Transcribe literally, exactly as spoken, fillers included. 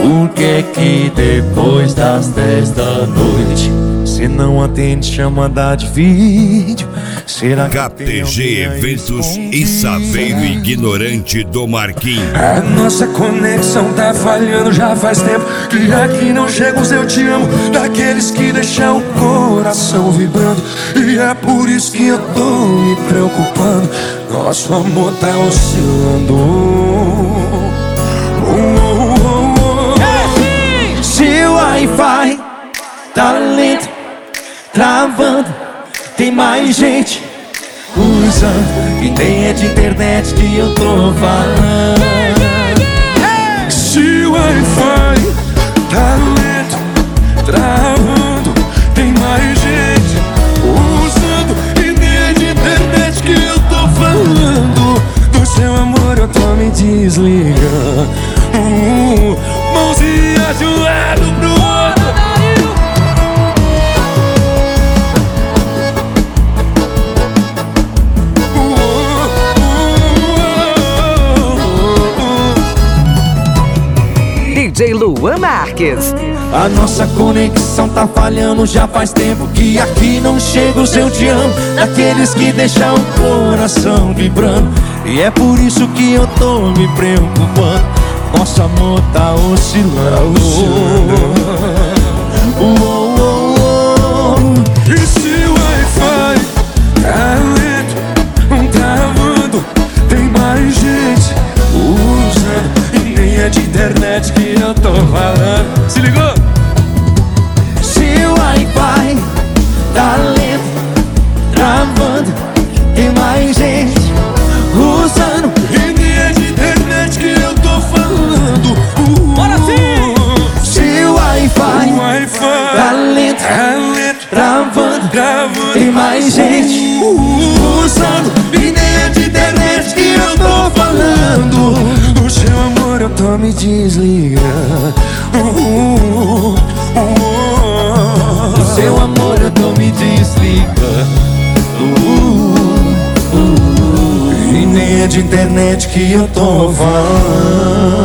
Por que que depois das dez da noite cê não atende chamada de vídeo? Será que K T G Eventos e Saveiro Ignorante do Marquinhos. a nossa conexão tá falhando já faz tempo, que aqui não chega os eu te amo daqueles que deixam o coração vibrando. E é por isso que eu tô me preocupando, nosso amor tá oscilando. Oh, oh, oh, oh. Se o Wi-Fi tá lento, travando, tem mais gente usando, e nem é de internet que eu tô falando. Se o Wi-Fi tá lento, travando, tem mais gente usando, e nem é de internet que eu tô falando. Do seu amor eu tô me desligando. uh, Mãozinha de um lado pro outro. D J Luan Marques. A nossa conexão tá falhando já faz tempo, que aqui não chega o seu te amo daqueles que deixam o coração vibrando. E é por isso que eu tô me preocupando, nosso amor tá oscilando. Oh, oh, oh. E se o Wi-Fi tá lento, travando, tem mais gente usando, e nem é de internet que eu tô falando. Se ligou? Se o Wi-Fi tá lento, travando, tem mais gente usando, e nem é de internet que eu tô falando. uh, Bora sim! Se o Wi-Fi tá lento, travando, travando, tem mais gente usando, e nem é de internet que eu tô falando. Do seu amor eu tô me desligando. uh, uh, uh, Do seu amor eu tô me desligando. uh, uh, E nem é de internet que eu tô falando.